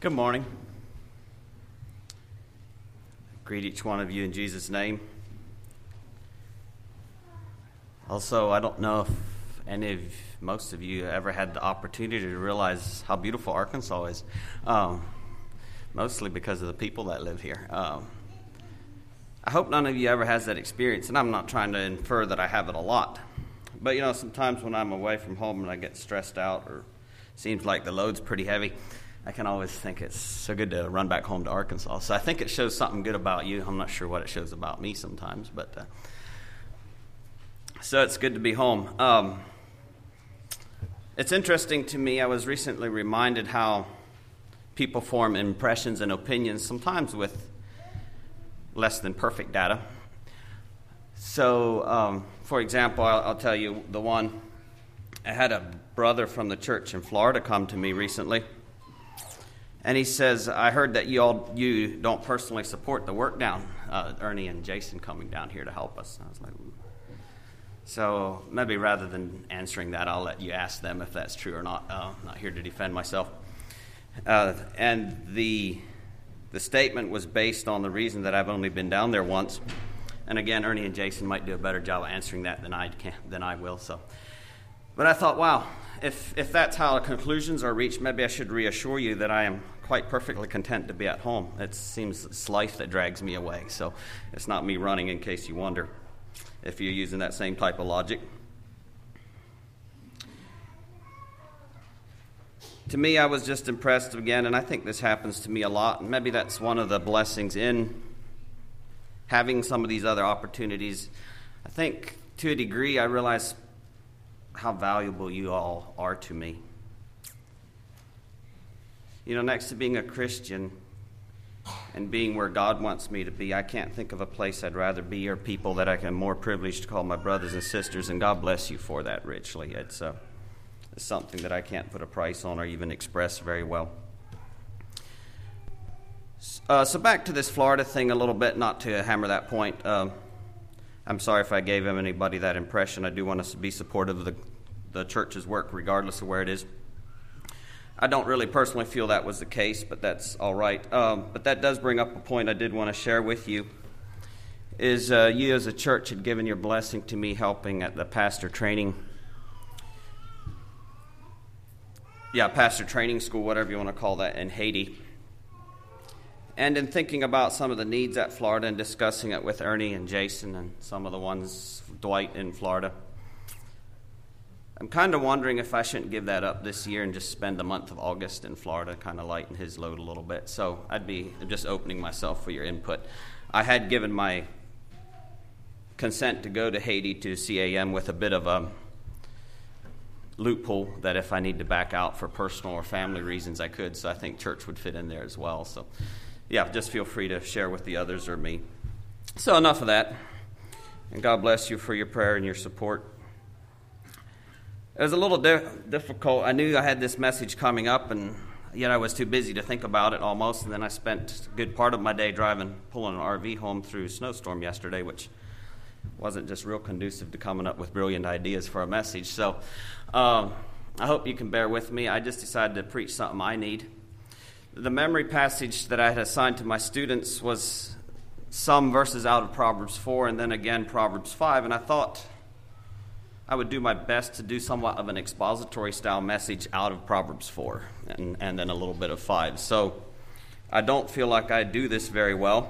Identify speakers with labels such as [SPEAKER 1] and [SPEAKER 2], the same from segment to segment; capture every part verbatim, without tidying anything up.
[SPEAKER 1] Good morning. Greet each one of you in Jesus' name. Also, I don't know if any of, most of you ever had the opportunity to realize how beautiful Arkansas is, um, mostly because of the people that live here. Um, I hope none of you ever has that experience, and I'm not trying to infer that I have it a lot. But, you know, sometimes when I'm away from home and I get stressed out or seems like the load's pretty heavy, I can always think it's so good to run back home to Arkansas. So I think it shows something good about you. I'm not sure what it shows about me sometimes, but uh, so it's good to be home. Um, it's interesting to me. I was recently reminded how people form impressions and opinions, sometimes with less than perfect data. So, um, for example, I'll, I'll tell you the one. I had a brother from the church in Florida come to me recently. And he says, I heard that you all you don't personally support the work down, uh, Ernie and Jason coming down here to help us. And I was like, ooh. So maybe rather than answering that, I'll let you ask them if that's true or not. Uh, I'm not here to defend myself. Uh, and the the statement was based on the reason that I've only been down there once. And again, Ernie and Jason might do a better job of answering that than I can, than I will. So, but I thought, wow, if if that's how conclusions are reached, maybe I should reassure you that I am quite perfectly content to be at home. It seems it's life that drags me away, so it's not me running, in case you wonder, if you're using that same type of logic. To me, I was just impressed again, and I think this happens to me a lot, and maybe that's one of the blessings in having some of these other opportunities. I think to a degree I realize how valuable you all are to me. You know, next to being a Christian and being where God wants me to be, I can't think of a place I'd rather be or people that I am more privileged to call my brothers and sisters, and God bless you for that richly. It's, uh, it's something that I can't put a price on or even express very well. Uh, so back to this Florida thing a little bit, not to hammer that point. Um, I'm sorry if I gave anybody that impression. I do want us to be supportive of the, the church's work regardless of where it is. I don't really personally feel that was the case, but that's all right. Um, but that does bring up a point I did want to share with you, is uh, you as a church had given your blessing to me helping at the pastor training, yeah, pastor training school, whatever you want to call that, in Haiti. And in thinking about some of the needs at Florida and discussing it with Ernie and Jason and some of the ones, Dwight in Florida, I'm kind of wondering if I shouldn't give that up this year and just spend the month of August in Florida, kind of lighten his load a little bit. So I'd be just opening myself for your input. I had given my consent to go to Haiti to C A M with a bit of a loophole that if I need to back out for personal or family reasons, I could. So I think church would fit in there as well. So yeah, just feel free to share with the others or me. So enough of that. And God bless you for your prayer and your support. It was a little di- difficult. I knew I had this message coming up, and yet I was too busy to think about it almost. And then I spent a good part of my day driving, pulling an R V home through a snowstorm yesterday, which wasn't just real conducive to coming up with brilliant ideas for a message. So um, I hope you can bear with me. I just decided to preach something I need. The memory passage that I had assigned to my students was some verses out of Proverbs four and then again Proverbs five, and I thought I would do my best to do somewhat of an expository style message out of Proverbs four and, and then a little bit of five. So I don't feel like I do this very well.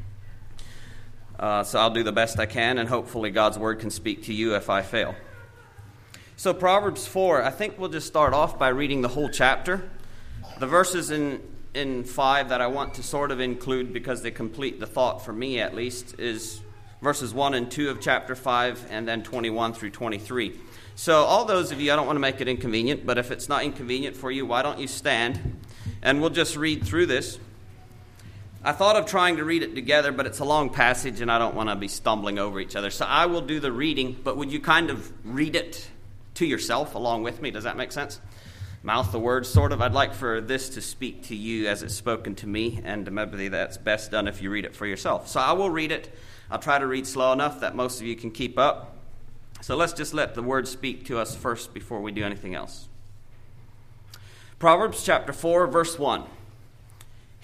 [SPEAKER 1] Uh, so I'll do the best I can, and hopefully God's word can speak to you if I fail. So Proverbs four, I think we'll just start off by reading the whole chapter. The verses in, in five that I want to sort of include, because they complete the thought for me at least, is verses one and two of chapter five, and then twenty-one through twenty-three. So all those of you, I don't want to make it inconvenient, but if it's not inconvenient for you, why don't you stand, and we'll just read through this. I thought of trying to read it together, but it's a long passage, and I don't want to be stumbling over each other. So I will do the reading, but would you kind of read it to yourself along with me? Does that make sense? Mouth the words, sort of. I'd like for this to speak to you as it's spoken to me, and maybe that's best done if you read it for yourself. So I will read it. I'll try to read slow enough that most of you can keep up. So let's just let the word speak to us first before we do anything else. Proverbs chapter four, verse one.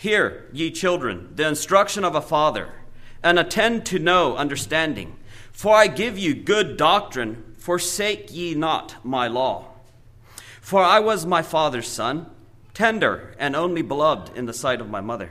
[SPEAKER 1] Hear, ye children, the instruction of a father, and attend to know understanding. For I give you good doctrine, forsake ye not my law. For I was my father's son, tender and only beloved in the sight of my mother.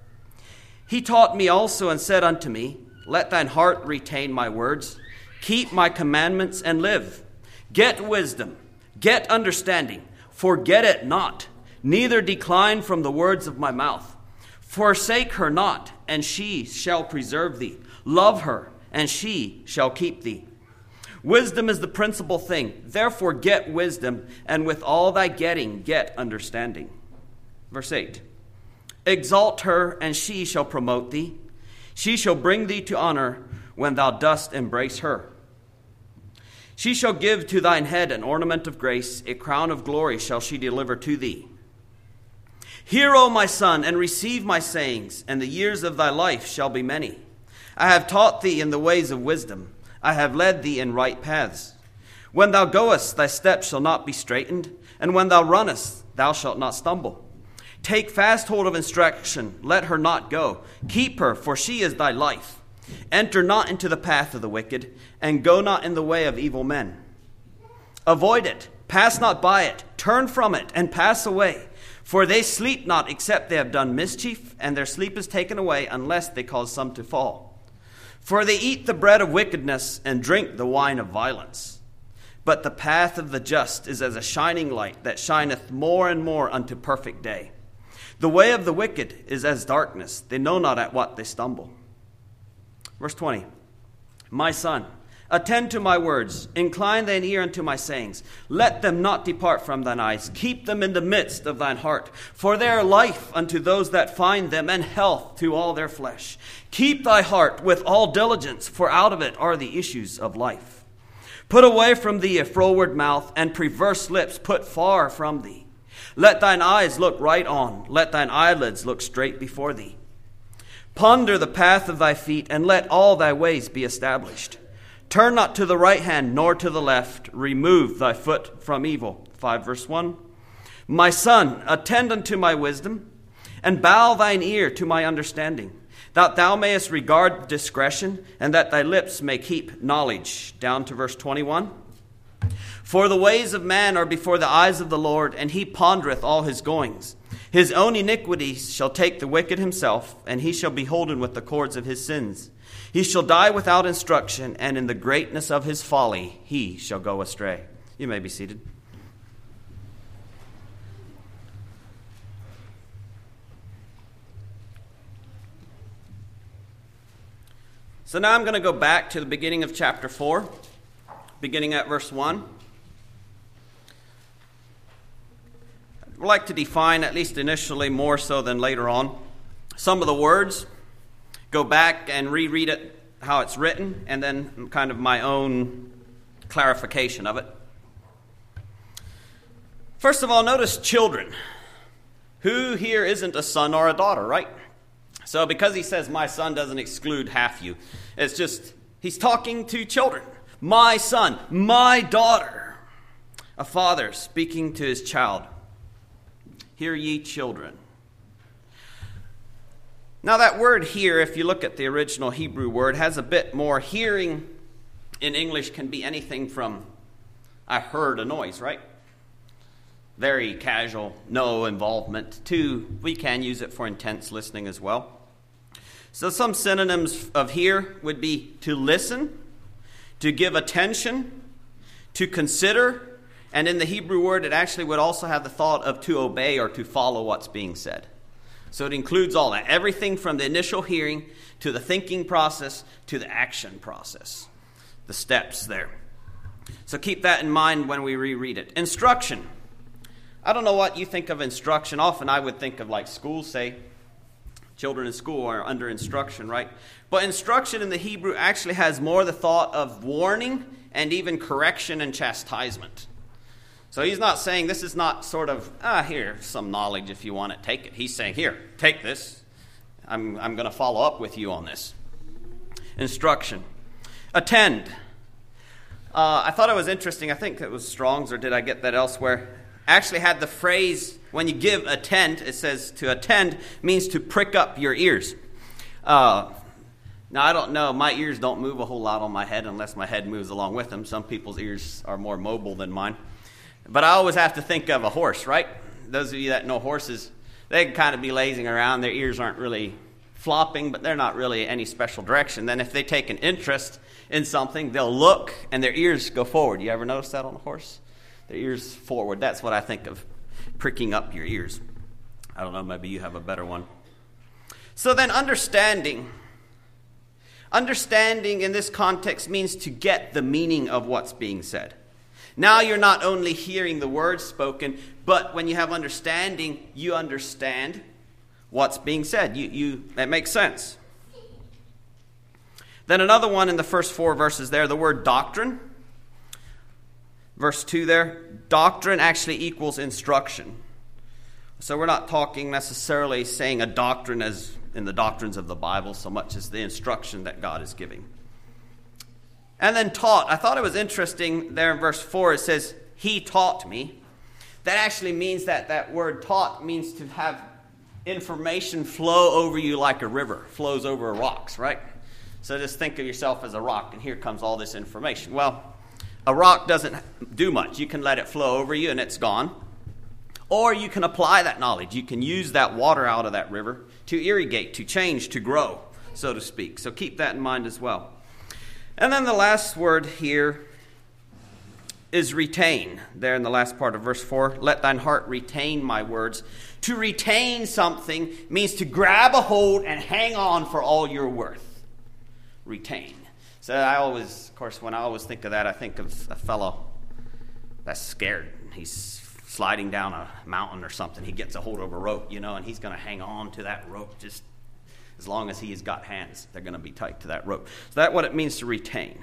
[SPEAKER 1] He taught me also and said unto me, Let thine heart retain my words, keep my commandments and live. Get wisdom, get understanding, forget it not, neither decline from the words of my mouth. Forsake her not, and she shall preserve thee. Love her, and she shall keep thee. Wisdom is the principal thing. Therefore get wisdom, and with all thy getting get understanding. Verse eight. Exalt her, and she shall promote thee. She shall bring thee to honor when thou dost embrace her. She shall give to thine head an ornament of grace, a crown of glory shall she deliver to thee. Hear, O my son, and receive my sayings, and the years of thy life shall be many. I have taught thee in the ways of wisdom. I have led thee in right paths. When thou goest, thy steps shall not be straitened, and when thou runnest, thou shalt not stumble. Take fast hold of instruction, let her not go. Keep her, for she is thy life. Enter not into the path of the wicked, and go not in the way of evil men. Avoid it, pass not by it, turn from it, and pass away. For they sleep not except they have done mischief, and their sleep is taken away unless they cause some to fall. For they eat the bread of wickedness and drink the wine of violence. But the path of the just is as a shining light that shineth more and more unto perfect day. The way of the wicked is as darkness. They know not at what they stumble. Verse twenty. My son, attend to my words. Incline thine ear unto my sayings. Let them not depart from thine eyes. Keep them in the midst of thine heart. For they are life unto those that find them, and health to all their flesh. Keep thy heart with all diligence, for out of it are the issues of life. Put away from thee a froward mouth, and perverse lips put far from thee. Let thine eyes look right on. Let thine eyelids look straight before thee. Ponder the path of thy feet, and let all thy ways be established. Turn not to the right hand, nor to the left. Remove thy foot from evil. five verse one. My son, attend unto my wisdom, and bow thine ear to my understanding, that thou mayest regard discretion, and that thy lips may keep knowledge. Down to verse twenty-one. For the ways of man are before the eyes of the Lord, and he pondereth all his goings. His own iniquities shall take the wicked himself, and he shall be holden with the cords of his sins. He shall die without instruction, and in the greatness of his folly he shall go astray. You may be seated. So now I'm going to go back to the beginning of chapter four, beginning at verse one. I'd like to define, at least initially, more so than later on, some of the words. Go back and reread it how it's written, and then kind of my own clarification of it. First of all, notice children. Who here isn't a son or a daughter, right? So because he says my son doesn't exclude half you. It's just, he's talking to children. My son, my daughter. A father speaking to his child. Hear ye children. Now that word here, if you look at the original Hebrew word, has a bit more. Hearing in English can be anything from I heard a noise, right? Very casual, no involvement. To we can use it for intense listening as well. So some synonyms of hear would be to listen, to give attention, to consider, and in the Hebrew word it actually would also have the thought of to obey or to follow what's being said. So it includes all that, everything from the initial hearing to the thinking process to the action process, the steps there. So keep that in mind when we reread it. Instruction. I don't know what you think of instruction. Often I would think of like school, say, children in school are under instruction, right? But instruction in the Hebrew actually has more the thought of warning and even correction and chastisement. So he's not saying this is not sort of, ah, here, some knowledge if you want it, take it. He's saying, here, take this. I'm, I'm going to follow up with you on this. Instruction. Attend. Uh, I thought it was interesting. I think it was Strong's, or did I get that elsewhere? actually had the phrase, when you give attend, it says to attend means to prick up your ears. Uh, now, I don't know. My ears don't move a whole lot on my head unless my head moves along with them. Some people's ears are more mobile than mine. But I always have to think of a horse, right? Those of you that know horses, they can kind of be lazing around. Their ears aren't really flopping, but they're not really any special direction. Then if they take an interest in something, they'll look and their ears go forward. You ever notice that on a horse? Their ears forward. That's what I think of pricking up your ears. I don't know, maybe you have a better one. So then understanding. Understanding in this context means to get the meaning of what's being said. Now you're not only hearing the words spoken, but when you have understanding, you understand what's being said. You, you, that makes sense. Then another one in the first four verses there, the word doctrine. Verse two there, doctrine actually equals instruction. So we're not talking necessarily saying a doctrine as in the doctrines of the Bible so much as the instruction that God is giving. And then taught. I thought it was interesting there in verse four. It says, he taught me. That actually means that that word taught means to have information flow over you like a river flows over rocks, right? So just think of yourself as a rock, and here comes all this information. Well, a rock doesn't do much. You can let it flow over you, and it's gone. Or you can apply that knowledge. You can use that water out of that river to irrigate, to change, to grow, so to speak. So keep that in mind as well. And then the last word here is retain. There in the last part of verse four, let thine heart retain my words. To retain something means to grab a hold and hang on for all you're worth. Retain. So I always, of course, when I always think of that, I think of a fellow that's scared. He's sliding down a mountain or something. He gets a hold of a rope, you know, and he's going to hang on to that rope just as long as he has got hands. They're going to be tight to that rope. So that's what it means to retain.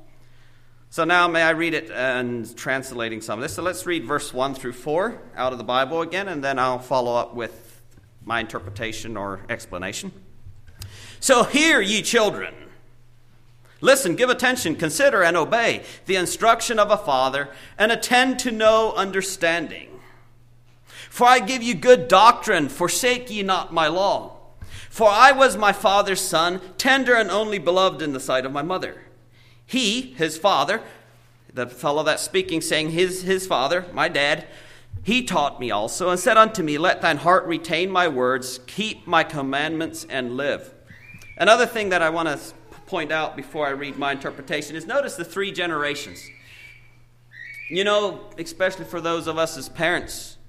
[SPEAKER 1] So now may I read it and translating some of this. So let's read verse one through four out of the Bible again, and then I'll follow up with my interpretation or explanation. So hear, ye children. Listen, give attention, consider, and obey the instruction of a father, and attend to know understanding. For I give you good doctrine, forsake ye not my law. For I was my father's son, tender and only beloved in the sight of my mother. He, his father, the fellow that's speaking, saying his, his father, my dad, he taught me also, and said unto me, let thine heart retain my words, keep my commandments, and live. Another thing that I want to point out before I read my interpretation is notice the three generations. You know, especially for those of us as parents,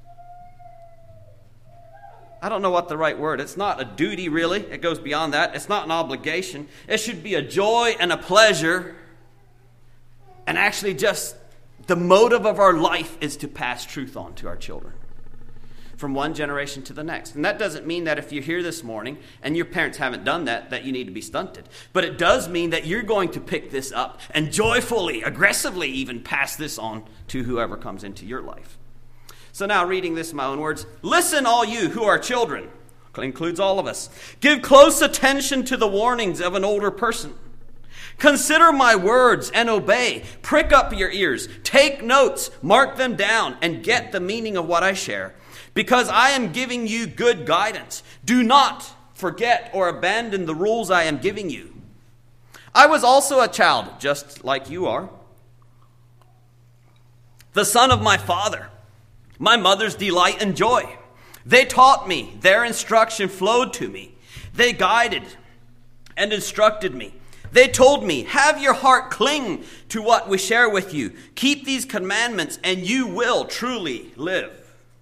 [SPEAKER 1] I don't know what the right word. It's not a duty, really. It goes beyond that. It's not an obligation. It should be a joy and a pleasure. And actually just the motive of our life is to pass truth on to our children from one generation to the next. And that doesn't mean that if you're here this morning and your parents haven't done that, that you need to be stunted. But it does mean that you're going to pick this up and joyfully, aggressively even pass this on to whoever comes into your life. So now reading this in my own words, listen all you who are children, includes all of us. Give close attention to the warnings of an older person. Consider my words and obey. Prick up your ears. Take notes, mark them down, and get the meaning of what I share. Because I am giving you good guidance. Do not forget or abandon the rules I am giving you. I was also a child, just like you are. The son of my father, my mother's delight and joy. They taught me. Their instruction flowed to me. They guided and instructed me. They told me, have your heart cling to what we share with you. Keep these commandments and you will truly live.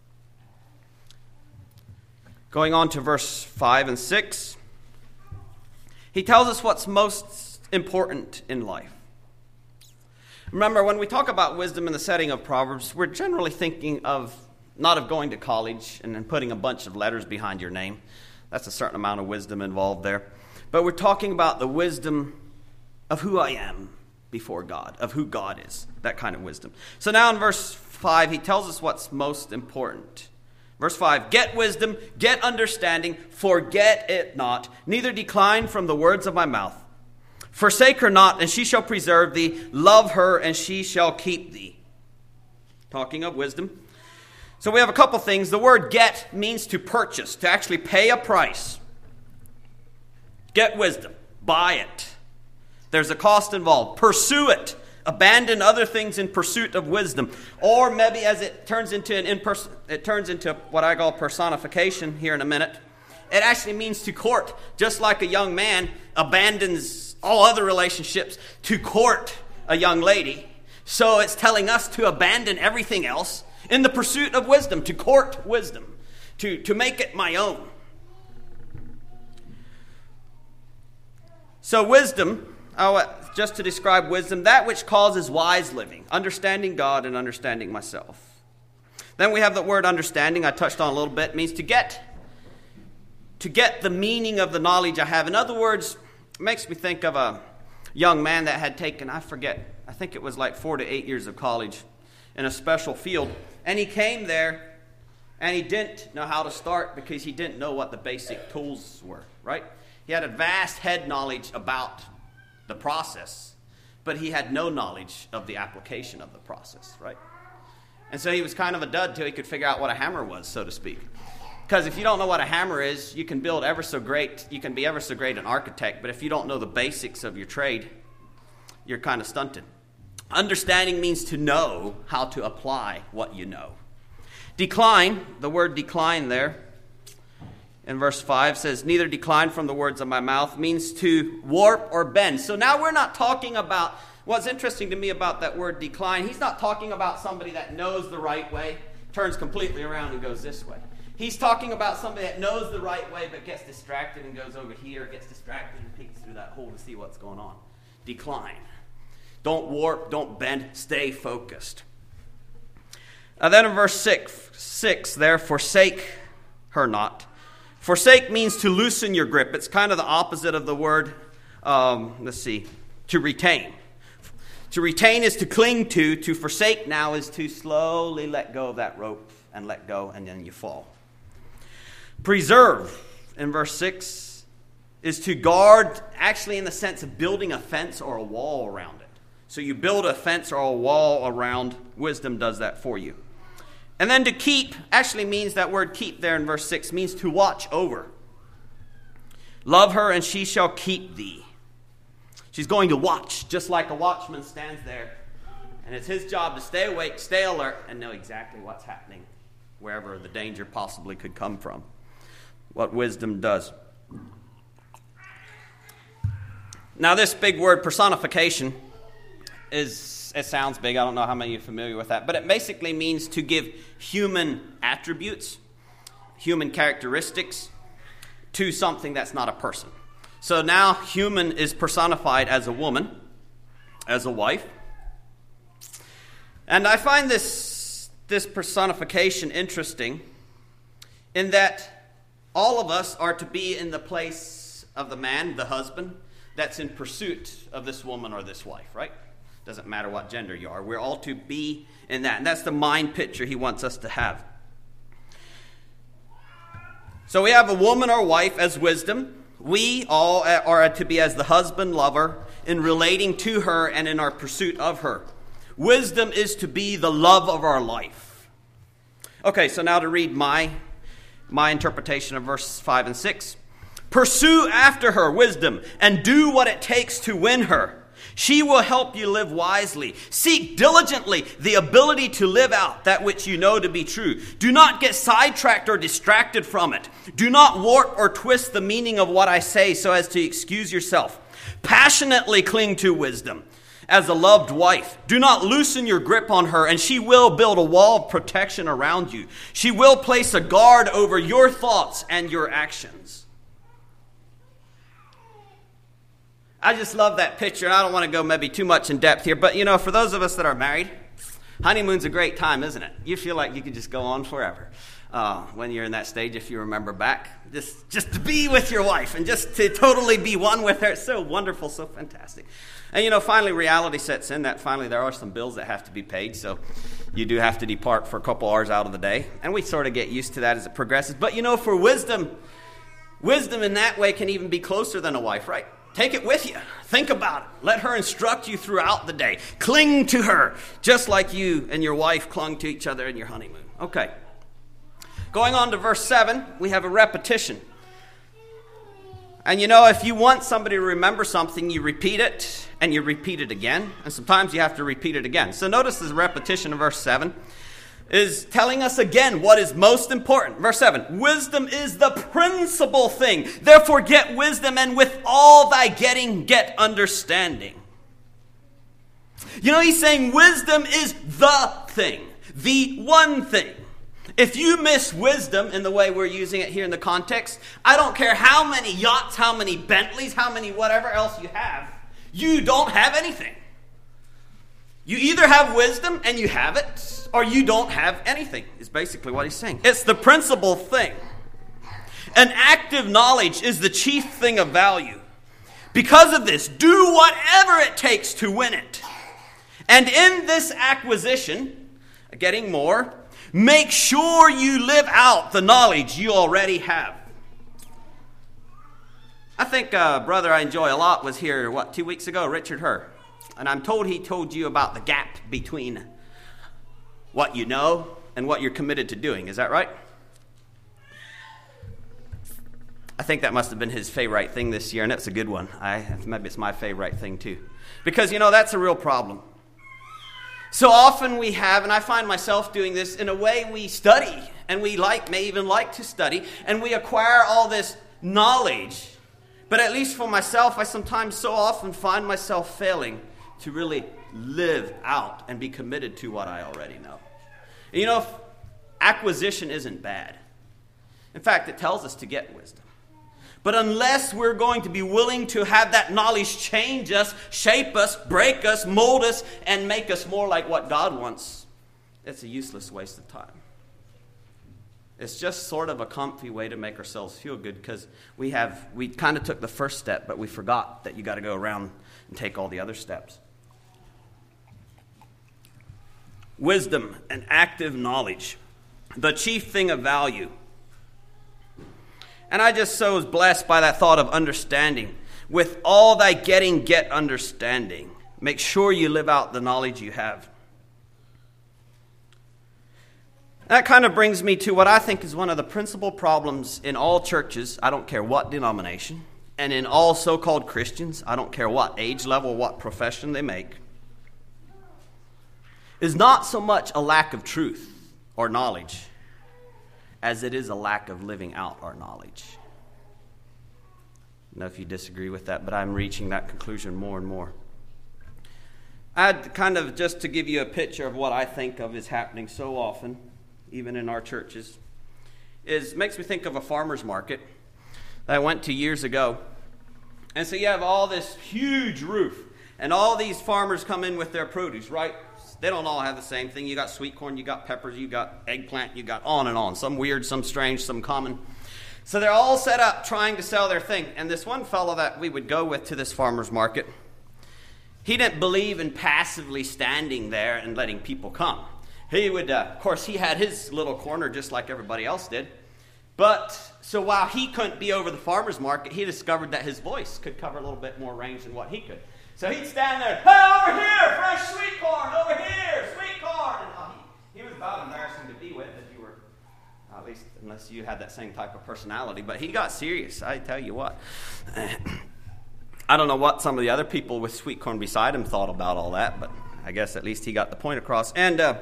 [SPEAKER 1] Going on to verse five and six, he tells us what's most important in life. Remember, when we talk about wisdom in the setting of Proverbs, we're generally thinking of not of going to college and then putting a bunch of letters behind your name. That's a certain amount of wisdom involved there. But we're talking about the wisdom of who I am before God, of who God is, that kind of wisdom. So now in verse five, he tells us what's most important. Verse five, get wisdom, get understanding, forget it not, neither decline from the words of my mouth. Forsake her not, and she shall preserve thee. Love her, and she shall keep thee. Talking of wisdom. So we have a couple things. The word get means to purchase, to actually pay a price. Get wisdom. Buy it. There's a cost involved. Pursue it. Abandon other things in pursuit of wisdom. Or maybe as it turns into an in-person, it turns into what I call personification here in a minute. It actually means to court. Just like a young man abandons all other relationships to court a young lady. So it's telling us to abandon everything else in the pursuit of wisdom, to court wisdom, to, to make it my own. So wisdom, oh, just to describe wisdom, that which causes wise living, understanding God and understanding myself. Then we have the word understanding, I touched on a little bit, means to get, to get the meaning of the knowledge I have. In other words, it makes me think of a young man that had taken, I forget, I think it was like four to eight years of college in a special field. And he came there and he didn't know how to start because he didn't know what the basic tools were, right? He had a vast head knowledge about the process, but he had no knowledge of the application of the process, right? And so he was kind of a dud till he could figure out what a hammer was, so to speak. Because if you don't know what a hammer is, you can build ever so great, you can be ever so great an architect, but if you don't know the basics of your trade, you're kind of stunted. Understanding means to know how to apply what you know. Decline, the word decline there, in verse five says, neither decline from the words of my mouth, means to warp or bend. So now we're not talking about, what's interesting to me about that word decline, he's not talking about somebody that knows the right way, turns completely around and goes this way. He's talking about somebody that knows the right way but gets distracted and goes over here, gets distracted and peeks through that hole to see what's going on. Decline. Don't warp, don't bend, stay focused. Uh, then in verse six, six there, forsake her not. Forsake means to loosen your grip. It's kind of the opposite of the word, um, let's see, to retain. To retain is to cling to. To forsake now is to slowly let go of that rope and let go, and then you fall. Preserve, in verse six, is to guard, actually in the sense of building a fence or a wall around it. So you build a fence or a wall around. Wisdom does that for you. And then to keep actually means, that word keep there in verse six means to watch over. Love her and she shall keep thee. She's going to watch, just like a watchman stands there. And it's his job to stay awake, stay alert, and know exactly what's happening wherever the danger possibly could come from. What wisdom does. Now this big word personification is, it sounds big. I don't know how many of you are familiar with that. But it basically means to give human attributes, human characteristics to something that's not a person. So now human is personified as a woman, as a wife. And I find this, this personification interesting in that all of us are to be in the place of the man, the husband, that's in pursuit of this woman or this wife, right? Doesn't matter what gender you are. We're all to be in that. And that's the mind picture he wants us to have. So we have a woman or wife as wisdom. We all are to be as the husband, lover, in relating to her and in our pursuit of her. Wisdom is to be the love of our life. Okay, so now to read my, my interpretation of verses five and six. Pursue after her, wisdom, and do what it takes to win her. She will help you live wisely. Seek diligently the ability to live out that which you know to be true. Do not get sidetracked or distracted from it. Do not warp or twist the meaning of what I say so as to excuse yourself. Passionately cling to wisdom as a loved wife. Do not loosen your grip on her, and she will build a wall of protection around you. She will place a guard over your thoughts and your actions. I just love that picture, and I don't want to go maybe too much in depth here, but you know, for those of us that are married, honeymoon's a great time, isn't it? You feel like you could just go on forever uh, when you're in that stage, if you remember back. Just, just to be with your wife and just to totally be one with her. It's so wonderful, so fantastic. And you know, finally reality sets in that finally there are some bills that have to be paid, so you do have to depart for a couple hours out of the day. And we sort of get used to that as it progresses. But you know, for wisdom, wisdom in that way can even be closer than a wife, right? Take it with you. Think about it. Let her instruct you throughout the day. Cling to her, just like you and your wife clung to each other in your honeymoon. Okay. going on to verse seven, we have a repetition. And you know, if you want somebody to remember something, you repeat it, and you repeat it again. And sometimes you have to repeat it again. So notice this repetition of verse seven is telling us again what is most important. Verse seven, wisdom is the principal thing. Therefore get wisdom, and with all thy getting, get understanding. You know, he's saying wisdom is the thing, the one thing. If you miss wisdom in the way we're using it here in the context, I don't care how many yachts, how many Bentleys, how many whatever else you have, you don't have anything. You either have wisdom and you have it, or you don't have anything, is basically what he's saying. It's the principal thing. An active knowledge is the chief thing of value. Because of this, do whatever it takes to win it. And in this acquisition, getting more, make sure you live out the knowledge you already have. I think a brother I enjoy a lot was here, what, two weeks ago, Richard Herr. And I'm told he told you about the gap between what you know and what you're committed to doing. Is that right? I think that must have been his favorite thing this year, and it's a good one. I, maybe it's my favorite thing too. Because, you know, that's a real problem. So often we have, and I find myself doing this, in a way we study, and we like may even like to study, and we acquire all this knowledge. But at least for myself, I sometimes so often find myself failing to really live out and be committed to what I already know. And you know, acquisition isn't bad. In fact, it tells us to get wisdom. But unless we're going to be willing to have that knowledge change us, shape us, break us, mold us, and make us more like what God wants, it's a useless waste of time. It's just sort of a comfy way to make ourselves feel good, because we have we kind of took the first step, but we forgot that you got to go around and take all the other steps. Wisdom and active knowledge, the chief thing of value. And I just so was blessed by that thought of understanding. With all thy getting, get understanding. Make sure you live out the knowledge you have. That kind of brings me to what I think is one of the principal problems in all churches, I don't care what denomination, and in all so-called Christians, I don't care what age level, what profession they make, is not so much a lack of truth or knowledge as it is a lack of living out our knowledge. I don't know if you disagree with that, but I'm reaching that conclusion more and more. I'd kind of, just to give you a picture of what I think of is happening so often, even in our churches, is makes me think of a farmer's market that I went to years ago. And so you have all this huge roof, and all these farmers come in with their produce, right? They don't all have the same thing. You got sweet corn, you got peppers, you got eggplant, you got on and on. Some weird, some strange, some common. So they're all set up trying to sell their thing. And this one fellow that we would go with to this farmer's market, he didn't believe in passively standing there and letting people come. He would, uh, of course, he had his little corner just like everybody else did. But, so while he couldn't be over the farmer's market, he discovered that his voice could cover a little bit more range than what he could. So he'd stand there, hey, over here, fresh sweet corn, over here, sweet corn. And uh, he, he was about embarrassing to be with if you were, at least unless you had that same type of personality. But he got serious, I tell you what. I don't know what some of the other people with sweet corn beside him thought about all that, but I guess at least he got the point across. And uh,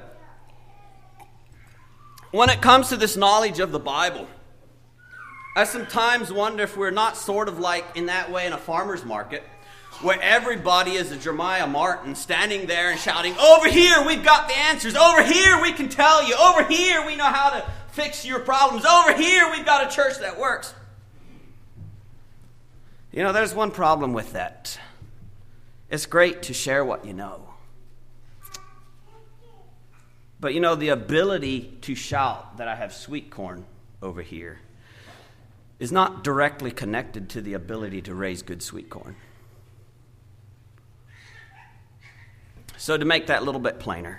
[SPEAKER 1] when it comes to this knowledge of the Bible, I sometimes wonder if we're not sort of like in that way in a farmer's market, where everybody is a Jeremiah Martin standing there and shouting, over here we've got the answers, over here we can tell you, over here we know how to fix your problems, over here we've got a church that works. You know, there's one problem with that. It's great to share what you know. But you know, the ability to shout that I have sweet corn over here is not directly connected to the ability to raise good sweet corn. So to make that a little bit plainer,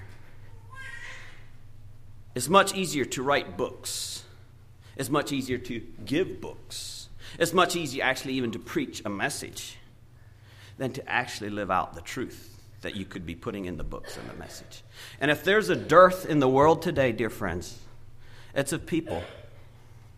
[SPEAKER 1] it's much easier to write books. It's much easier to give books. It's much easier actually even to preach a message than to actually live out the truth that you could be putting in the books and the message. And if there's a dearth in the world today, dear friends, it's of people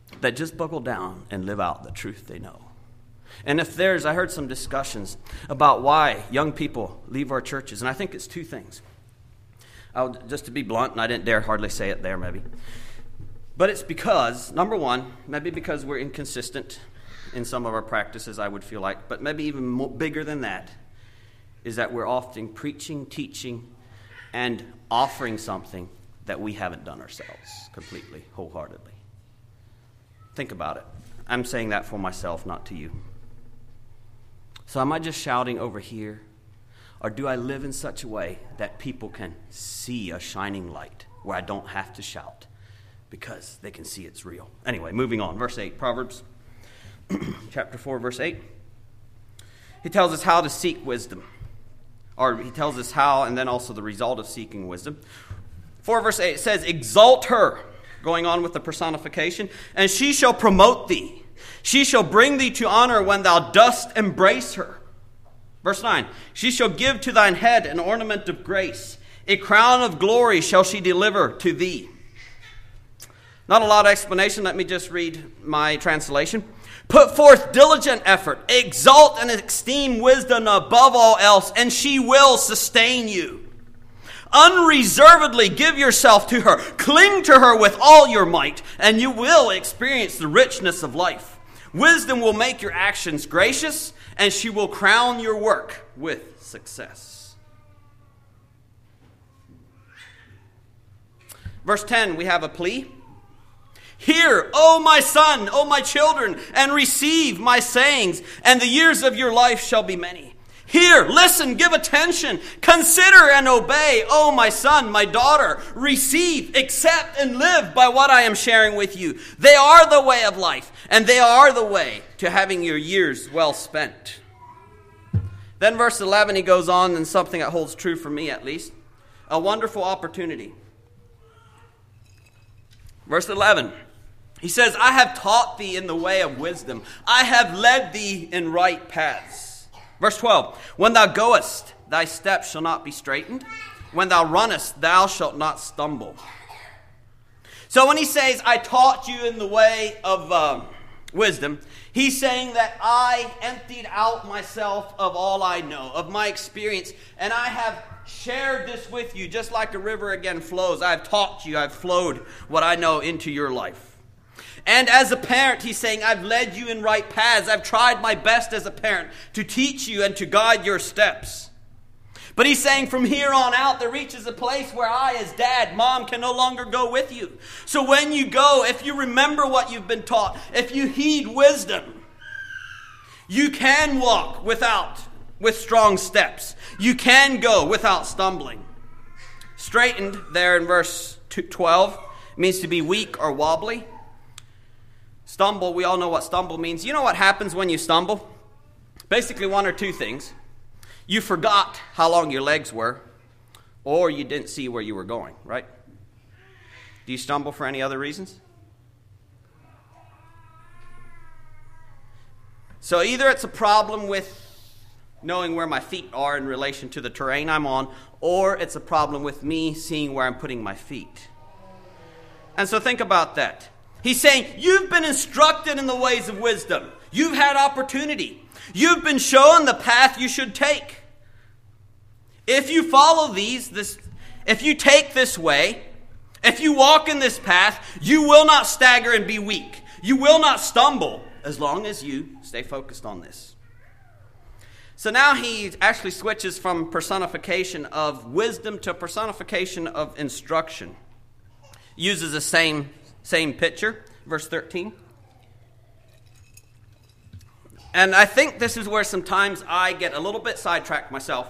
[SPEAKER 1] that just buckle down and live out the truth they know. And if there's, I heard some discussions about why young people leave our churches, and I think it's two things. I'll, just to be blunt, and I didn't dare hardly say it there maybe, but it's because, number one, maybe because we're inconsistent in some of our practices, I would feel like, but maybe even more, bigger than that, is that we're often preaching, teaching, and offering something that we haven't done ourselves completely, wholeheartedly. Think about it. I'm saying that for myself, not to you. So am I just shouting over here? Or do I live in such a way that people can see a shining light where I don't have to shout because they can see it's real? Anyway, moving on. Verse eight, Proverbs chapter four, verse eight. He tells us how to seek wisdom. Or he tells us how, and then also the result of seeking wisdom. four verse eight, it says, exalt her, going on with the personification, and she shall promote thee. She shall bring thee to honor when thou dost embrace her. Verse nine, she shall give to thine head an ornament of grace. A crown of glory shall she deliver to thee. Not a lot of explanation. Let me just read my translation. Put forth diligent effort. Exalt and esteem wisdom above all else, and she will sustain you. Unreservedly give yourself to her. Cling to her with all your might, and you will experience the richness of life. Wisdom will make your actions gracious, and she will crown your work with success. Verse ten, we have a plea. Hear, O my son, O my children, and receive my sayings, and the years of your life shall be many. Hear, listen, give attention, consider and obey, O my son, my daughter. Receive, accept, and live by what I am sharing with you. They are the way of life, and they are the way to having your years well spent. Then verse eleven, he goes on, and something that holds true for me at least. A wonderful opportunity. Verse eleven. He says, I have taught thee in the way of wisdom. I have led thee in right paths. Verse twelve. When thou goest, thy steps shall not be straitened. When thou runnest, thou shalt not stumble. So when he says, I taught you in the way of um, wisdom, he's saying that I emptied out myself of all I know, of my experience, and I have shared this with you just like a river again flows. I've taught you, I've flowed what I know into your life. And as a parent, he's saying, I've led you in right paths. I've tried my best as a parent to teach you and to guide your steps. But he's saying from here on out, there reaches a place where I, as dad, mom, can no longer go with you. So when you go, if you remember what you've been taught, if you heed wisdom, you can walk without, with strong steps. You can go without stumbling. Straightened there in verse twelve means to be weak or wobbly. Stumble, we all know what stumble means. You know what happens when you stumble? Basically one or two things. You forgot how long your legs were, or you didn't see where you were going, right? Do you stumble for any other reasons? So either it's a problem with knowing where my feet are in relation to the terrain I'm on, or it's a problem with me seeing where I'm putting my feet. And so think about that. He's saying, you've been instructed in the ways of wisdom. You've had opportunity. You've been shown the path you should take. If you follow these, this, if you take this way, if you walk in this path, you will not stagger and be weak. You will not stumble as long as you stay focused on this. So now he actually switches from personification of wisdom to personification of instruction. Uses the same Same picture, verse thirteen. And I think this is where sometimes I get a little bit sidetracked myself,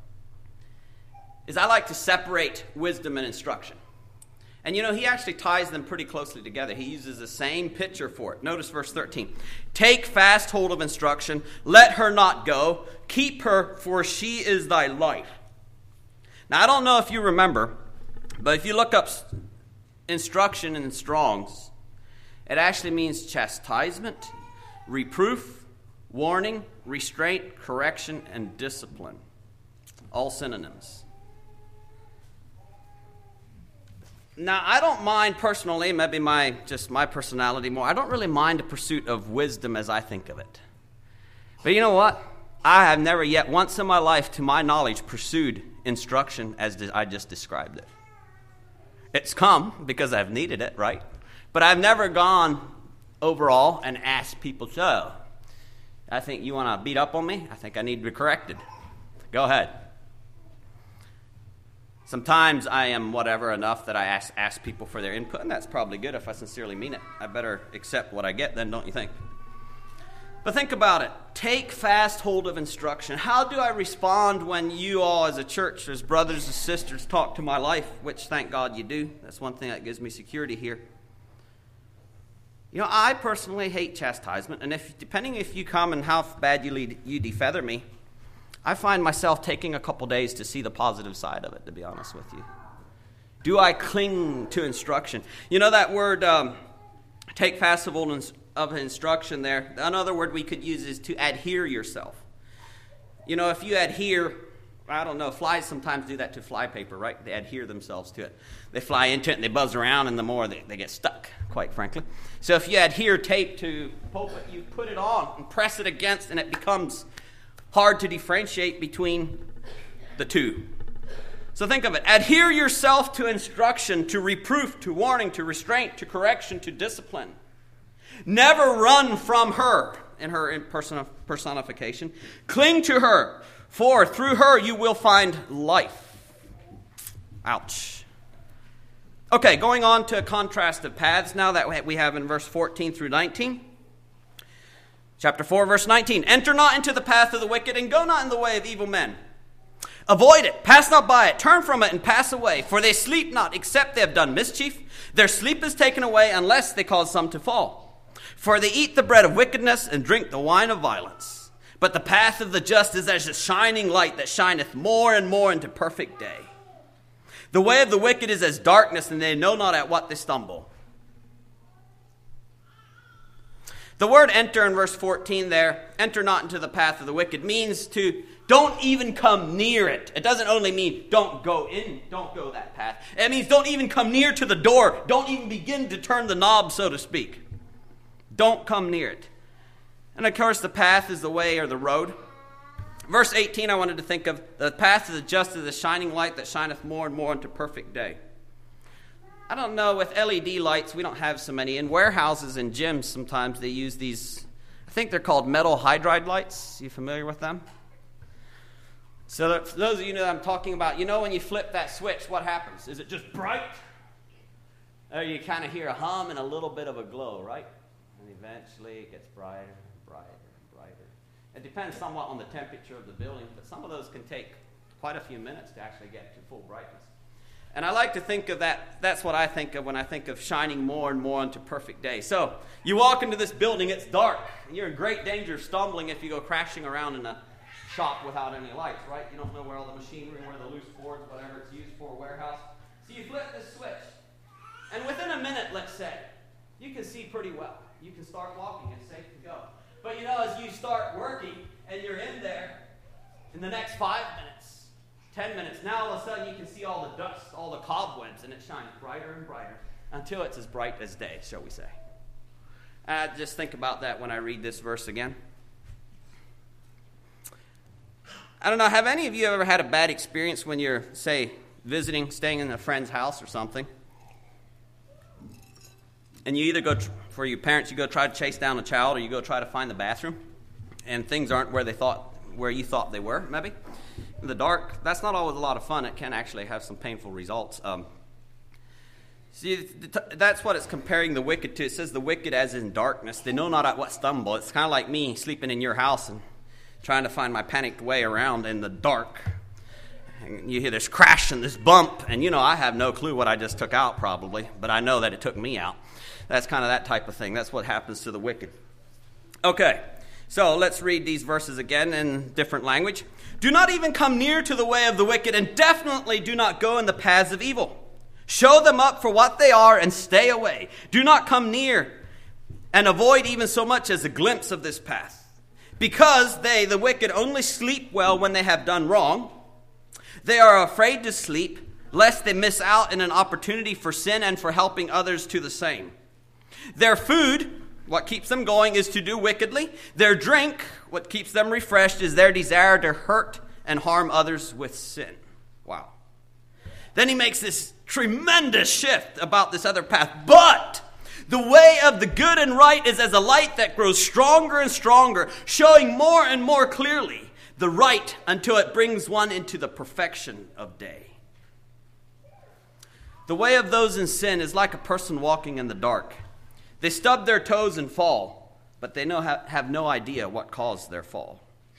[SPEAKER 1] is I like to separate wisdom and instruction. And you know, he actually ties them pretty closely together. He uses the same picture for it. Notice verse thirteen. Take fast hold of instruction, let her not go, keep her, for she is thy life. Now, I don't know if you remember, but if you look up instruction in Strong's, it actually means chastisement, reproof, warning, restraint, correction, and discipline. All synonyms. Now, I don't mind personally, maybe my just my personality more, I don't really mind the pursuit of wisdom as I think of it. But you know what? I have never yet once in my life, to my knowledge, pursued instruction as I just described it. It's come because I've needed it, right? But I've never gone overall and asked people, so, I think you want to beat up on me? I think I need to be corrected. Go ahead. Sometimes I am whatever enough that I ask, ask people for their input, and that's probably good if I sincerely mean it. I better accept what I get then, don't you think? But think about it. Take fast hold of instruction. How do I respond when you all as a church, as brothers and sisters, talk to my life, which thank God you do. That's one thing that gives me security here. You know, I personally hate chastisement, and if depending if you come and how bad you, lead, you defeather me, I find myself taking a couple days to see the positive side of it, to be honest with you. Do I cling to instruction? You know that word, um, take fast hold of instruction there. Another word we could use is to adhere yourself. You know, if you adhere, I don't know, flies sometimes do that to fly paper, right? They adhere themselves to it. They fly into it and they buzz around, and the more they, they get stuck, quite frankly. So if you adhere tape to pulpit, you put it on and press it against, and it becomes hard to differentiate between the two. So think of it. Adhere yourself to instruction, to reproof, to warning, to restraint, to correction, to discipline. Never run from her in her personification. Cling to her, for through her you will find life. Ouch. Okay, going on to a contrast of paths now that we have in verse fourteen through nineteen. Chapter four, verse nineteen. Enter not into the path of the wicked, and go not in the way of evil men. Avoid it, pass not by it, turn from it, and pass away. For they sleep not, except they have done mischief. Their sleep is taken away, unless they cause some to fall. For they eat the bread of wickedness, and drink the wine of violence. But the path of the just is as a shining light that shineth more and more into perfect day. The way of the wicked is as darkness, and they know not at what they stumble. The word enter in verse fourteen there, enter not into the path of the wicked, means to don't even come near it. It doesn't only mean don't go in, don't go that path. It means don't even come near to the door. Don't even begin to turn the knob, so to speak. Don't come near it. And of course, the path is the way or the road. Verse eighteen, I wanted to think of the path of the just is a shining light that shineth more and more into perfect day. I don't know, with L E D lights, we don't have so many. In warehouses and gyms, sometimes they use these, I think they're called metal hydride lights. You familiar with them? So that, for those of you know that I'm talking about, you know when you flip that switch, what happens? Is it just bright? Or you kind of hear a hum and a little bit of a glow, right? And eventually it gets brighter and brighter and brighter. It depends somewhat on the temperature of the building, but some of those can take quite a few minutes to actually get to full brightness. And I like to think of that, that's what I think of when I think of shining more and more into perfect day. So, you walk into this building, it's dark, and you're in great danger of stumbling if you go crashing around in a shop without any lights, right? You don't know where all the machinery, where the loose boards, whatever it's used for, warehouse. So you flip this switch, and within a minute, let's say, you can see pretty well. You can start walking, it's safe to go. But you know, as you start working, and you're in there, in the next five minutes, ten minutes, now all of a sudden you can see all the dust, all the cobwebs, and it shines brighter and brighter until it's as bright as day, shall we say. I just think about that when I read this verse again. I don't know, have any of you ever had a bad experience when you're, say, visiting, staying in a friend's house or something? And you either go, tr- for your parents, you go try to chase down a child, or you go try to find the bathroom, and things aren't where they thought, where you thought they were, maybe. In the dark, that's not always a lot of fun. It can actually have some painful results. Um, see, that's what it's comparing the wicked to. It says the wicked as in darkness. They know not at what stumble. It's kind of like me sleeping in your house and trying to find my panicked way around in the dark. And you hear this crash and this bump, and you know, I have no clue what I just took out probably, but I know that it took me out. That's kind of that type of thing. That's what happens to the wicked. Okay, so let's read these verses again in different language. Do not even come near to the way of the wicked, and definitely do not go in the paths of evil. Show them up for what they are and stay away. Do not come near and avoid even so much as a glimpse of this path. Because they, the wicked, only sleep well when they have done wrong. They are afraid to sleep, lest they miss out on an opportunity for sin and for helping others to the same. Their food, what keeps them going, is to do wickedly. Their drink, what keeps them refreshed, is their desire to hurt and harm others with sin. Wow. Then he makes this tremendous shift about this other path. But the way of the good and right is as a light that grows stronger and stronger, showing more and more clearly the right until it brings one into the perfection of day. The way of those in sin is like a person walking in the dark. They stub their toes and fall, but they know, have no idea what caused their fall.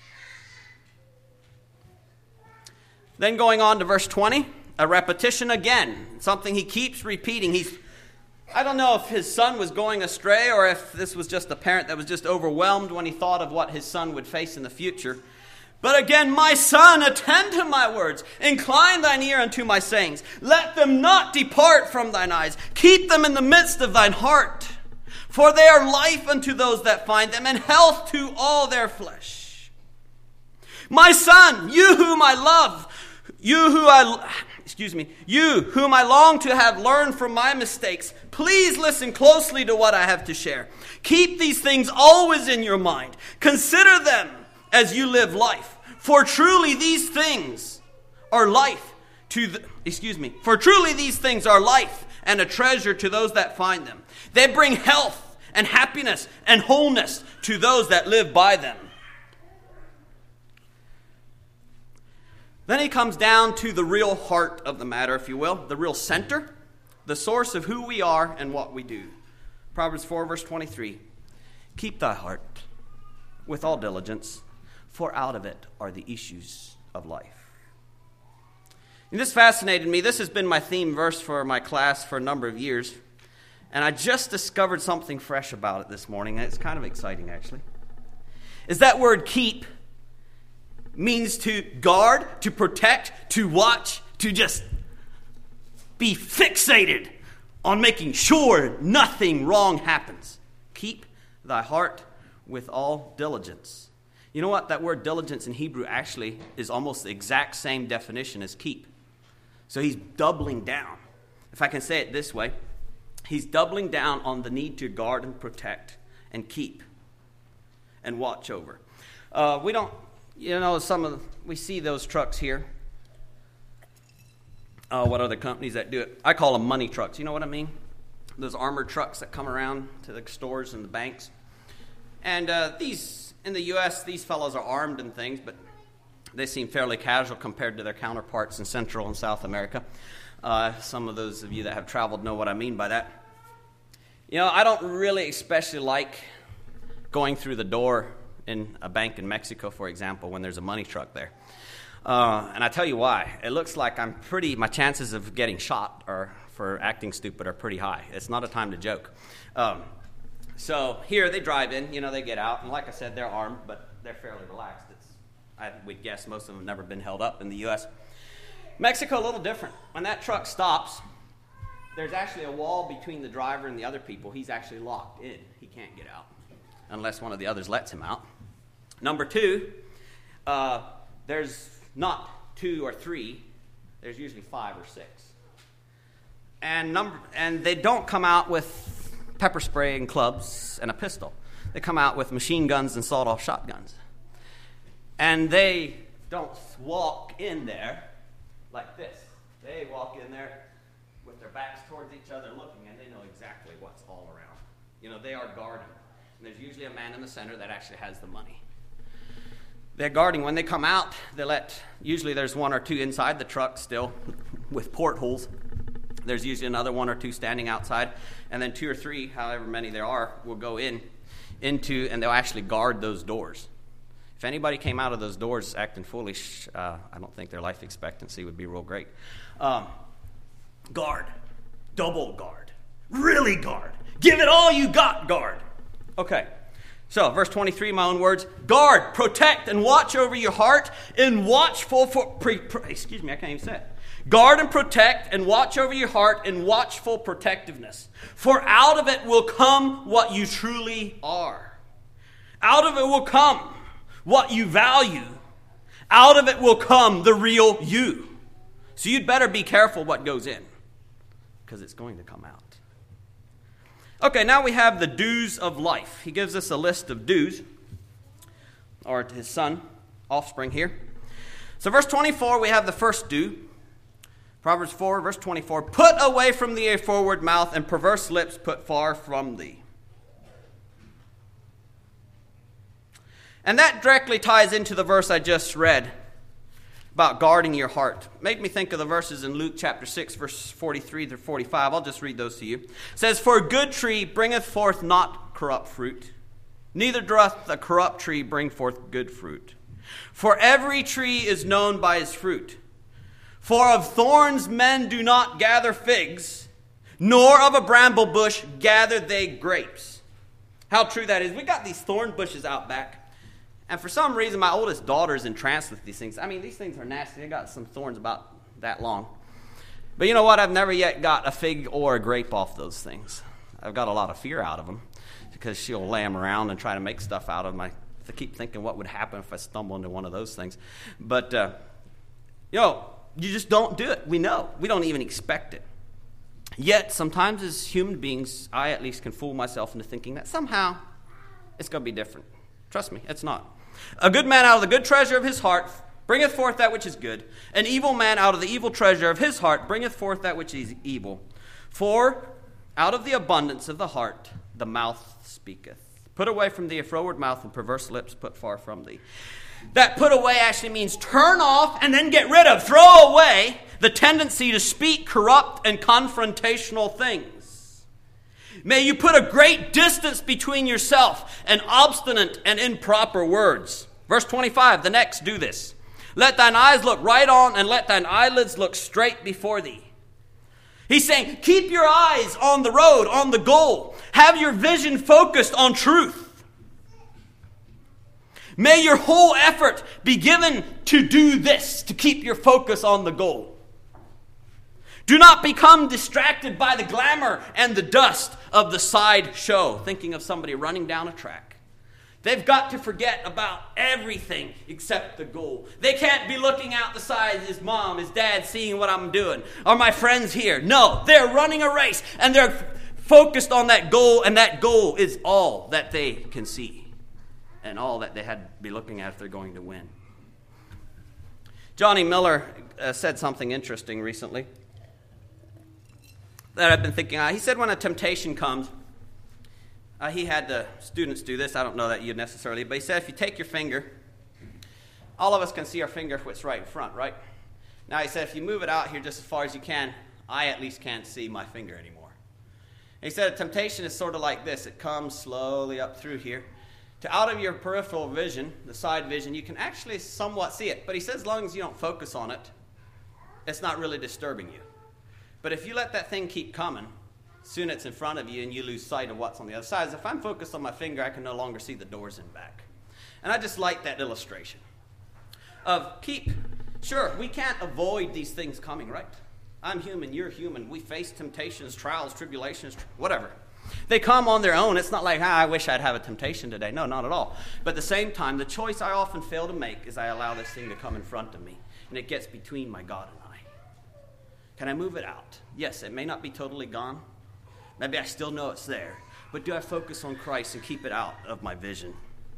[SPEAKER 1] Then going on to verse twenty, a repetition again, something he keeps repeating. He's, I don't know if his son was going astray or if this was just a parent that was just overwhelmed when he thought of what his son would face in the future. But again, my son, attend to my words. Incline thine ear unto my sayings. Let them not depart from thine eyes. Keep them in the midst of thine heart. For they are life unto those that find them, and health to all their flesh. My son, you whom I love, you who I, excuse me, you whom I long to have learned from my mistakes, please listen closely to what I have to share. Keep these things always in your mind. Consider them as you live life. For truly these things are life to the, excuse me, for truly these things are life and a treasure to those that find them. They bring health and happiness and wholeness to those that live by them. Then he comes down to the real heart of the matter, if you will, the real center, the source of who we are and what we do. Proverbs four, verse twenty-three. Keep thy heart with all diligence, for out of it are the issues of life. And this fascinated me. This has been my theme verse for my class for a number of years. And I just discovered something fresh about it this morning. And it's kind of exciting, actually. Is that word keep means to guard, to protect, to watch, to just be fixated on making sure nothing wrong happens. Keep thy heart with all diligence. You know what? That word diligence in Hebrew actually is almost the exact same definition as keep. So he's doubling down. If I can say it this way, he's doubling down on the need to guard and protect and keep and watch over. Uh, we don't, you know, some of the, we see those trucks here. Uh, what other companies that do it? I call them money trucks. You know what I mean? Those armored trucks that come around to the stores and the banks. And uh, these, in the U S, these fellows are armed and things, but they seem fairly casual compared to their counterparts in Central and South America. Uh, some of those of you that have traveled know what I mean by that. You know, I don't really especially like going through the door in a bank in Mexico, for example, when there's a money truck there. Uh, and I tell you why. It looks like I'm pretty, my chances of getting shot or for acting stupid are pretty high. It's not a time to joke. Um, so here they drive in, you know, they get out, and like I said, they're armed, but they're fairly relaxed. It's, I would guess most of them have never been held up in the U S Mexico, a little different. When that truck stops, there's actually a wall between the driver and the other people. He's actually locked in. He can't get out unless one of the others lets him out. Number two, uh, there's not two or three. There's usually five or six. And number and they don't come out with pepper spray and clubs and a pistol. They come out with machine guns and sawed-off shotguns. And they don't walk in there like this. They walk in there with their backs towards each other looking, and they know exactly what's all around. You know, they are guarding. And there's usually a man in the center that actually has the money. They're guarding. When they come out, they let, usually there's one or two inside the truck still with portholes. There's usually another one or two standing outside. And then two or three, however many there are, will go in, into, and they'll actually guard those doors. If anybody came out of those doors acting foolish, uh, I don't think their life expectancy would be real great. Um, guard. Double guard. Really guard. Give it all you got, guard. Okay. So, verse twenty-three, my own words. Guard, protect, and watch over your heart in watchful for... Pre, pre, excuse me, I can't even say it. Guard and protect and watch over your heart in watchful protectiveness. For out of it will come what you truly are. Out of it will come what you value. Out of it will come the real you. So you'd better be careful what goes in, because it's going to come out. Okay, now we have the dues of life. He gives us a list of dues, or his son, offspring here. So verse twenty-four, we have the first due. Proverbs four, verse twenty-four, put away from thee a forward mouth, and perverse lips put far from thee. And that directly ties into the verse I just read about guarding your heart. Made me think of the verses in Luke chapter six, verse forty-three through forty-five. I'll just read those to you. It says, for a good tree bringeth forth not corrupt fruit, neither doth a corrupt tree bring forth good fruit. For every tree is known by his fruit. For of thorns men do not gather figs, nor of a bramble bush gather they grapes. How true that is. We got these thorn bushes out back. And for some reason, my oldest daughter is entranced with these things. I mean, these things are nasty. They got some thorns about that long. But you know what? I've never yet got a fig or a grape off those things. I've got a lot of fear out of them because she'll lay them around and try to make stuff out of them. I keep thinking what would happen if I stumble into one of those things. But, uh, you know, you just don't do it. We know. We don't even expect it. Yet, sometimes as human beings, I at least can fool myself into thinking that somehow it's going to be different. Trust me, it's not. A good man out of the good treasure of his heart bringeth forth that which is good. An evil man out of the evil treasure of his heart bringeth forth that which is evil. For out of the abundance of the heart the mouth speaketh. Put away from thee a froward mouth, and perverse lips put far from thee. That put away actually means turn off and then get rid of, throw away the tendency to speak corrupt and confrontational things. May you put a great distance between yourself and obstinate and improper words. Verse twenty-five, the next, do this. Let thine eyes look right on, and let thine eyelids look straight before thee. He's saying, keep your eyes on the road, on the goal. Have your vision focused on truth. May your whole effort be given to do this, to keep your focus on the goal. Do not become distracted by the glamour and the dust of the side show, thinking of somebody running down a track. They've got to forget about everything except the goal. They can't be looking out the side, his mom, his dad, seeing what I'm doing. Are my friends here? No, they're running a race, and they're focused on that goal, and that goal is all that they can see and all that they had to be looking at if they're going to win. Johnny Miller uh, said something interesting recently that I've been thinking of. He said when a temptation comes, uh, he had the students do this. I don't know that you necessarily, but he said if you take your finger, all of us can see our finger what's right in front, right? Now he said if you move it out here just as far as you can, I at least can't see my finger anymore. And he said a temptation is sort of like this. It comes slowly up through here. To out of your peripheral vision, the side vision, you can actually somewhat see it. But he says as long as you don't focus on it, it's not really disturbing you. But if you let that thing keep coming, soon it's in front of you and you lose sight of what's on the other side. If I'm focused on my finger, I can no longer see the doors in back. And I just like that illustration of keep, sure, we can't avoid these things coming, right? I'm human, you're human. We face temptations, trials, tribulations, whatever. They come on their own. It's not like, ah, I wish I'd have a temptation today. No, not at all. But at the same time, the choice I often fail to make is I allow this thing to come in front of me, and it gets between my God and I. Can I move it out? Yes, it may not be totally gone. Maybe I still know it's there. But do I focus on Christ and keep it out of my vision?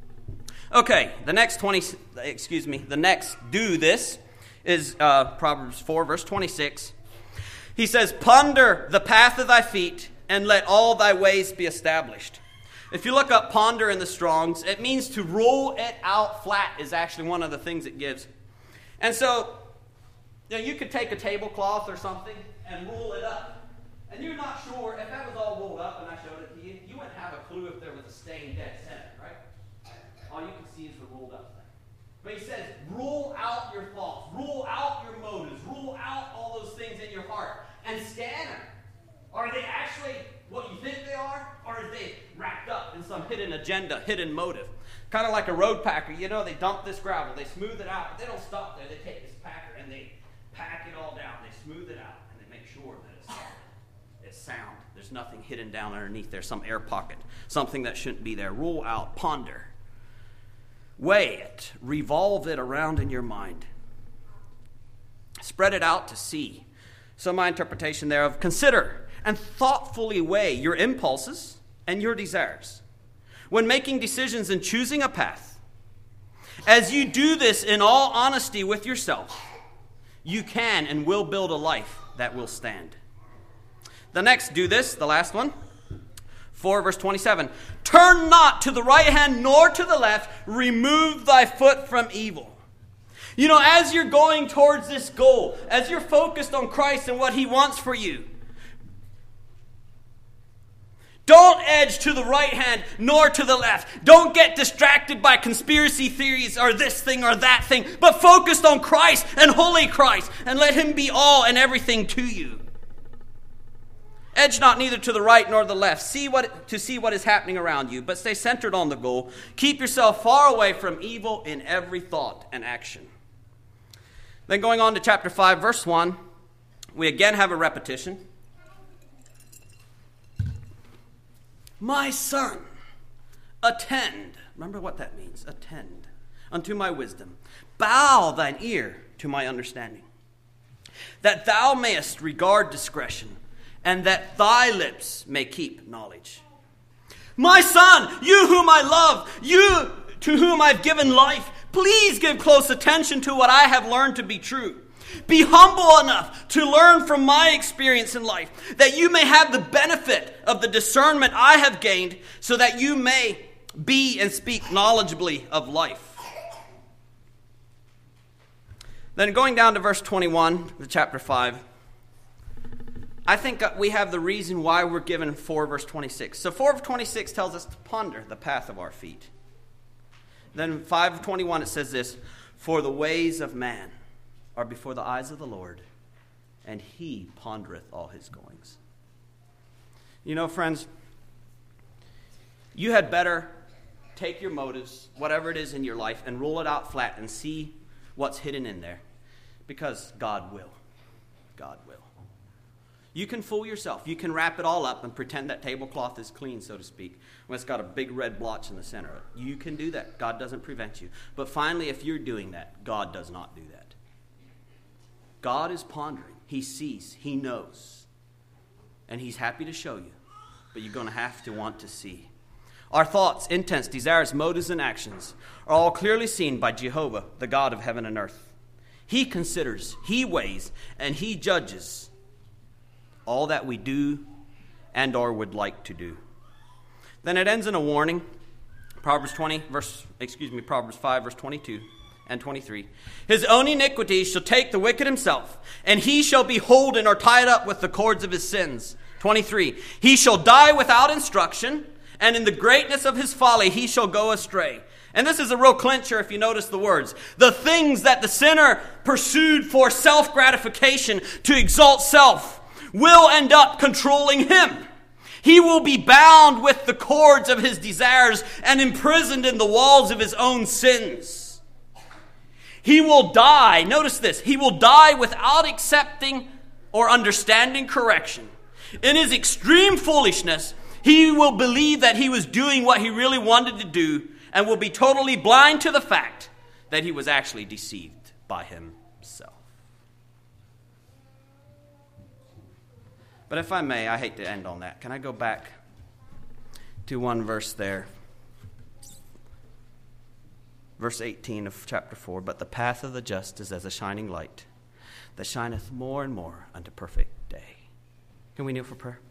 [SPEAKER 1] Okay, the next twenty, excuse me, the next do this is uh, Proverbs four, verse twenty-six. He says, ponder the path of thy feet, and let all thy ways be established. If you look up ponder in the Strongs, it means to roll it out flat is actually one of the things it gives. And so, you know, you could take a tablecloth or something and roll it up. And you're not sure, if that was all rolled up and I showed it to you, you wouldn't have a clue if there was a stain dead center, right? All you can see is the rolled up thing. But he says, rule out your thoughts, rule out your motives, rule out all those things in your heart, and scan them. Are they actually what you think they are, or are they wrapped up in some hidden agenda, hidden motive? Kind of like a road packer. You know, they dump this gravel, they smooth it out, but they don't stop there. They take this packer and they pack it all down. They smooth it out, and they make sure that it's solid. It's sound. There's nothing hidden down underneath there, some air pocket, something that shouldn't be there. Rule out, ponder. Weigh it, revolve it around in your mind. Spread it out to sea. So my interpretation thereof, consider and thoughtfully weigh your impulses and your desires when making decisions and choosing a path. As you do this in all honesty with yourself, you can and will build a life that will stand. The next, do this, the last one. four verse twenty-seven. Turn not to the right hand nor to the left. Remove thy foot from evil. You know, as you're going towards this goal, as you're focused on Christ and what he wants for you, don't edge to the right hand nor to the left. Don't get distracted by conspiracy theories or this thing or that thing, but focus on Christ and holy Christ and let him be all and everything to you. Edge not neither to the right nor the left. See what to see what is happening around you, but stay centered on the goal. Keep yourself far away from evil in every thought and action. Then going on to chapter five, verse one, we again have a repetition. My son, attend. Remember what that means. Attend unto my wisdom. Bow thine ear to my understanding. That thou mayest regard discretion, and that thy lips may keep knowledge. My son, you whom I love, you to whom I've given life, please give close attention to what I have learned to be true. Be humble enough to learn from my experience in life, that you may have the benefit of the discernment I have gained, so that you may be and speak knowledgeably of life. Then going down to verse twenty-one, the chapter five, I think we have the reason why we're given four verse twenty-six. So four of twenty-six tells us to ponder the path of our feet. Then five of twenty-one, it says this, for the ways of man are before the eyes of the Lord, and he pondereth all his goings. You know, friends, you had better take your motives, whatever it is in your life, and roll it out flat and see what's hidden in there. Because God will. God will. You can fool yourself. You can wrap it all up and pretend that tablecloth is clean, so to speak, when it's got a big red blotch in the center of it. You can do that. God doesn't prevent you. But finally, if you're doing that, God does not do that. God is pondering. He sees. He knows. And he's happy to show you. But you're going to have to want to see. Our thoughts, intents, desires, motives, and actions are all clearly seen by Jehovah, the God of heaven and earth. He considers, he weighs, and he judges all that we do and or would like to do. Then it ends in a warning. Proverbs twenty, verse, excuse me, Proverbs five, verse twenty-two and twenty-three. His own iniquities shall take the wicked himself, and he shall be holden or tied up with the cords of his sins. twenty-three. He shall die without instruction, and in the greatness of his folly he shall go astray. And this is a real clincher if you notice the words. The things that the sinner pursued for self-gratification, to exalt self, will end up controlling him. He will be bound with the cords of his desires and imprisoned in the walls of his own sins. He will die, notice this, he will die without accepting or understanding correction. In his extreme foolishness, he will believe that he was doing what he really wanted to do and will be totally blind to the fact that he was actually deceived by himself. But if I may, I hate to end on that. Can I go back to one verse there? Verse eighteen of chapter four. But the path of the just is as a shining light that shineth more and more unto perfect day. Can we kneel for prayer?